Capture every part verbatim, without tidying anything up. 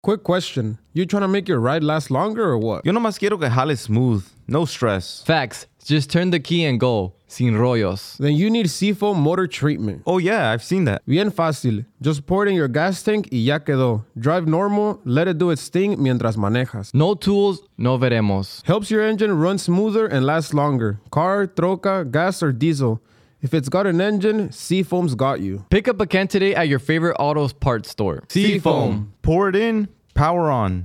Quick question. You trying to make your ride last longer or what? Yo nomás quiero que jale smooth. No stress. Facts. Just turn the key and go. Sin rollos. Then you need Seafoam Motor Treatment. Oh yeah, I've seen that. Bien fácil. Just pour it in your gas tank y ya quedó. Drive normal, let it do its thing mientras manejas. No tools, no veremos. Helps your engine run smoother and last longer. Car, troca, gas, or diesel. If it's got an engine, Seafoam's got you. Pick up a can today at your favorite autos parts store. Seafoam. Pour it in, power on.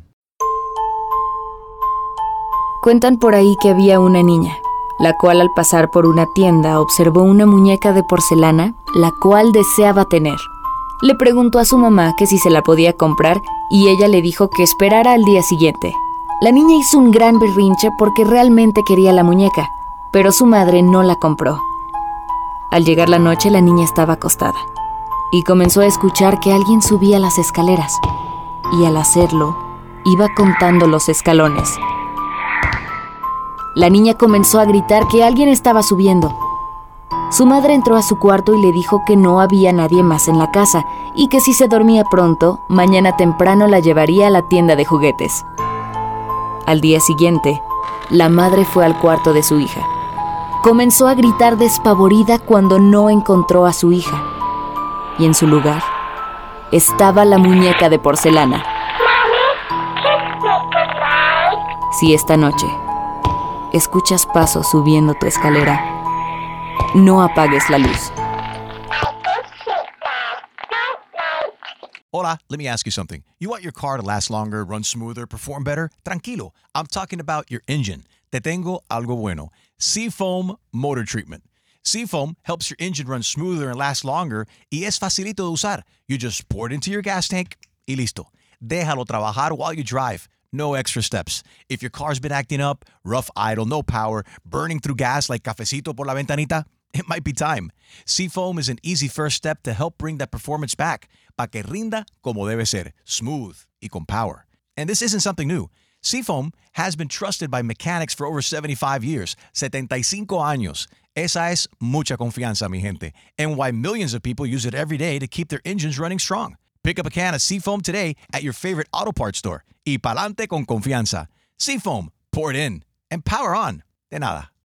Cuentan por ahí que había una niña, la cual al pasar por una tienda observó una muñeca de porcelana, la cual deseaba tener. Le preguntó a su mamá que si se la podía comprar y ella le dijo que esperara al día siguiente. La niña hizo un gran berrinche porque realmente quería la muñeca, pero su madre no la compró. Al llegar la noche, la niña estaba acostada y comenzó a escuchar que alguien subía las escaleras y al hacerlo, iba contando los escalones. La niña comenzó a gritar que alguien estaba subiendo. Su madre entró a su cuarto y le dijo que no había nadie más en la casa y que si se dormía pronto, mañana temprano la llevaría a la tienda de juguetes. Al día siguiente, la madre fue al cuarto de su hija. Comenzó a gritar despavorida cuando no encontró a su hija. Y en su lugar, estaba la muñeca de porcelana. Si esta noche escuchas pasos subiendo tu escalera, no apagues la luz. Hola, let me ask you something. You want your car to last longer, run smoother, perform better? Tranquilo, I'm talking about your engine. Te tengo algo bueno. Seafoam Motor Treatment. Seafoam helps your engine run smoother and last longer y es facilito de usar. You just pour it into your gas tank y listo. Déjalo trabajar while you drive. No extra steps. If your car's been acting up, rough idle, no power, burning through gas like cafecito por la ventanita, it might be time. Seafoam is an easy first step to help bring that performance back, pa que rinda como debe ser, smooth y con power. And this isn't something new. Seafoam has been trusted by mechanics for over seventy-five years, setenta y cinco años. Esa es mucha confianza, mi gente, and why millions of people use it every day to keep their engines running strong. Pick up a can of Seafoam today at your favorite auto parts store. Y pa'lante con confianza. Seafoam, pour it in, and power on. De nada.